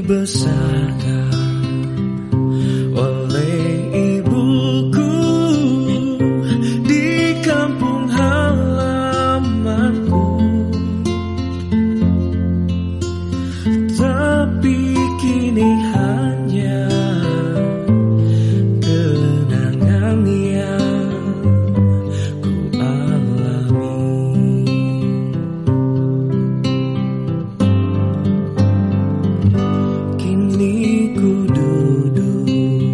dibesarkan oleh ibuku di kampung halamanku, tapi kini hanya kenangan yang ku alami. Kini ku duduk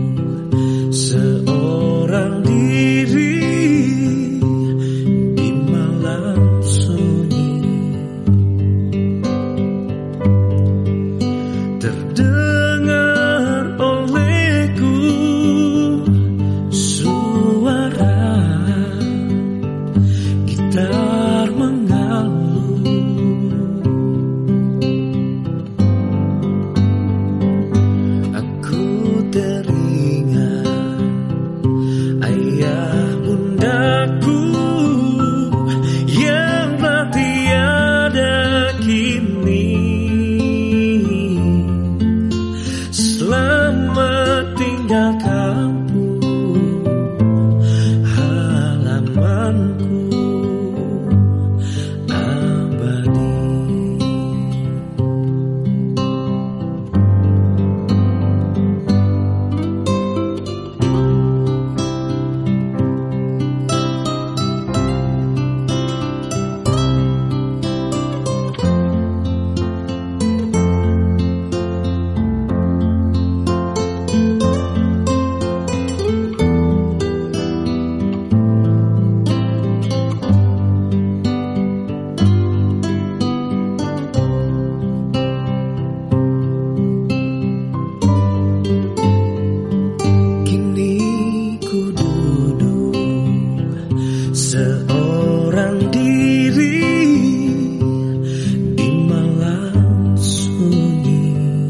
seorang diri di malam sunyi, terdengar olehku suara gitar mengalu. Aku teringat ayah bundaku yang telah tiada kini. Selamat tinggal kampung halamanku abadi. Seorang diri di malam sunyi,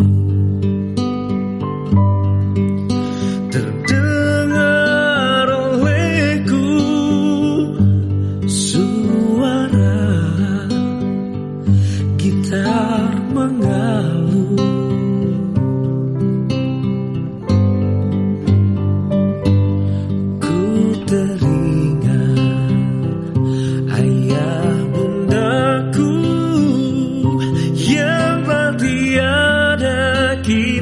terdengar olehku suara gitar mengalu. Ku teringat ayah bundaku yang telah tiada kini.